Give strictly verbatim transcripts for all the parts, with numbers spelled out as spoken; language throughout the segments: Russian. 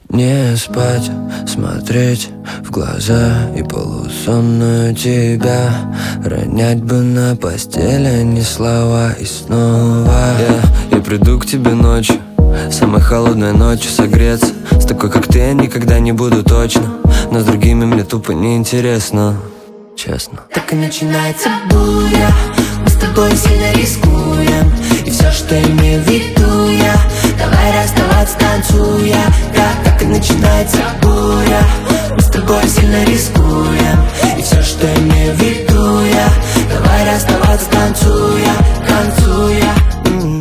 Не спать, смотреть в глаза и полусонную тебя. Ронять бы на постели не слова и снова yeah. Я приду к тебе ночью, самой холодной ночью согреться. С такой, как ты, я никогда не буду точно, но с другими мне тупо неинтересно, честно. Так и начинается буря, мы с тобой сильно рискуем. И все, что имею в виду я, давай расставаться, танцуя. Да, так и начинается буря, мы с тобой сильно рискуем. И все, что имею в виду я, давай расставаться, танцуя, танцуя. mm.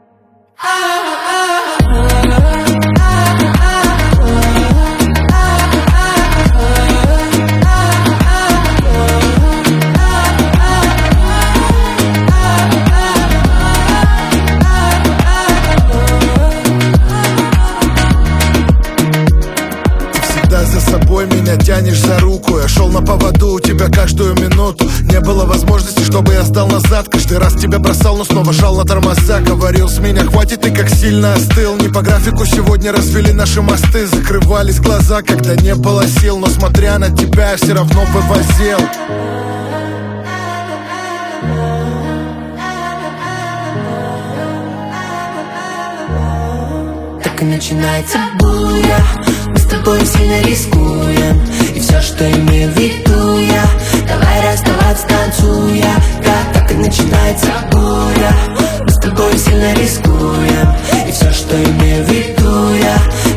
За собой меня тянешь за руку. Я шел на поводу у тебя каждую минуту. Не было возможности, чтобы я сдал назад. Каждый раз тебя бросал, но снова жал на тормоза. Говорил, с меня хватит, ты как сильно остыл. Не по графику сегодня развели наши мосты. Закрывались глаза, когда не было сил. Но смотря на тебя, я все равно вывозил. Так и начинается буря, мы с тобой сильно рискуем. И все, что имею в виду я, давай расставаться, танцуя. Да, так и начинается буря, мы с тобой сильно рискуем. И все, что имею в виду я,